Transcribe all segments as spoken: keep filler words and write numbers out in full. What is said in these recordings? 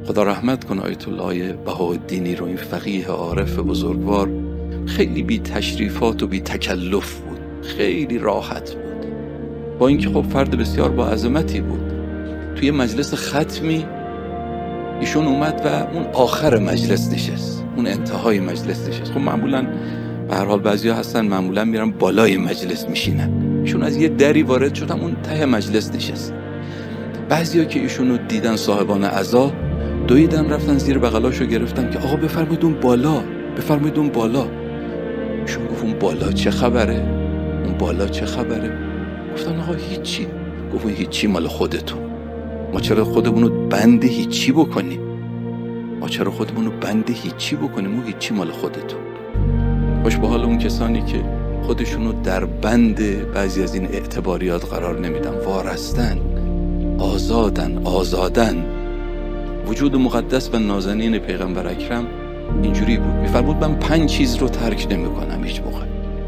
خدا رحمت کنه آیت الله بهاءالدینی رو، این فقیه عارف بزرگوار، خیلی بی تشریفات و بی تکلف بود، خیلی راحت بود، با اینکه خب فرد بسیار با عظمتی بود. توی مجلس ختمی ایشون اومد و اون آخر مجلس نشست، اون انتهای مجلس نشست. خب معمولا به هر حال بعضیا هستن معمولا میرن بالای مجلس میشینن، ایشون از یه دری وارد شد، اون ته مجلس نشست. بعضیا که ایشونو دیدن صاحبان عزا دویدن رفتن زیر بغلاشو گرفتن که آقا بفرمایید اون بالا، بفرمایید اون بالا. ایشون گفت اون بالا چه خبره؟ اون بالا چه خبره؟ گفتن آقا هیچی. گفت اون هیچی مال خودتون، ما چرا خودمونو بند هیچی بکنیم؟ ما چرا خودمونو بند هیچی بکنیم؟ اون هیچی مال خودتون. خوش به حال اون کسانی که خودشونو در بند بعضی از این اعتباریات قرار نمیدن، وارستن، آزادن، آزادن. وجود مقدس و نازنین پیغمبر اکرم اینجوری بود، میفرمود من پنج چیز رو ترک نمی کنم هیچ موقع.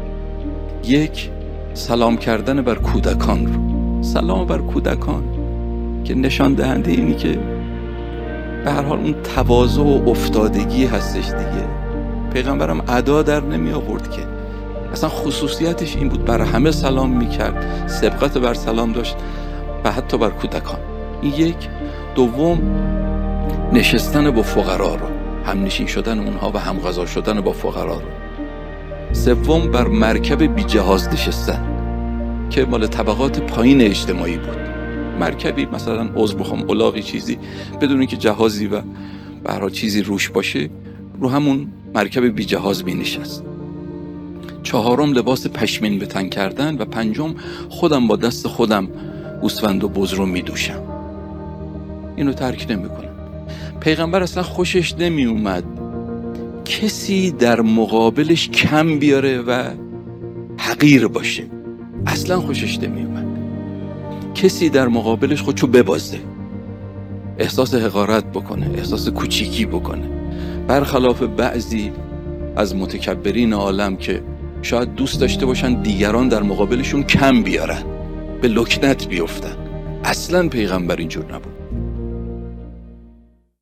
یک، سلام کردن بر کودکان رو. سلام بر کودکان که نشان دهنده اینی که به هر حال اون تواضع و افتادگی هستش دیگه. پیغمبرم ادا در نمی آورد که، اصلا خصوصیتش این بود، بر همه سلام میکرد، سبقت بر سلام داشت و حتی بر کودکان. این یک. دوم، نشستن با فقرا رو، هم نشین شدن اونها و هم غذا شدن با فقرا رو. سوم، بر مرکب بی جهاز نشستن که مال طبقات پایین اجتماعی بود. مرکبی مثلا عذر بخوام الاغی چیزی بدون اینکه جهازی و به هر حال چیزی روش باشه، رو همون مرکب بی جهاز می نشست. چهارم، لباس پشمین به تن کردن و پنجم، خودم با دست خودم گوسفند و بز رو می دوشم. اینو ترک نمی کنم. پیغمبر اصلا خوشش نمی اومد کسی در مقابلش کم بیاره و حقیر باشه، اصلا خوشش نمی اومد کسی در مقابلش خودشو ببازه، احساس حقارت بکنه، احساس کوچیکی بکنه. برخلاف بعضی از متکبرین عالم که شاید دوست داشته باشن دیگران در مقابلشون کم بیارن، به لکنت بیفتن. اصلا پیغمبر اینجور نبود.